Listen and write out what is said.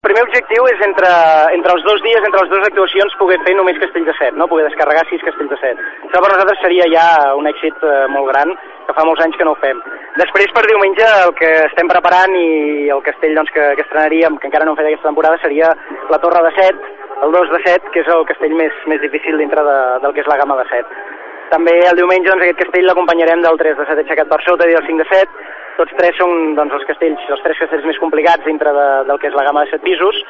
primer objectiu és entre els 2 dies, entre les 2 actuacions, poder fer només Castell de 7, no? Poder descarregar 6 Castells de 7. Això per nosaltres seria ja un èxit molt gran, que fa molts anys que no ho fem. Després, per diumenge, el que estem preparant i el castell doncs, que estrenaríem, que encara no hem fet aquesta temporada, seria la Torre de 7, el 2 de 7, que és el castell més difícil dintre del que és la gamma de 7. També el diumenge doncs, aquest castell l'acompanyarem del 3 de 7 aixecat per sota i del 5 de 7. Tots 3 són doncs, els 3 castells més complicats dintre del que és la gamma de 7 pisos.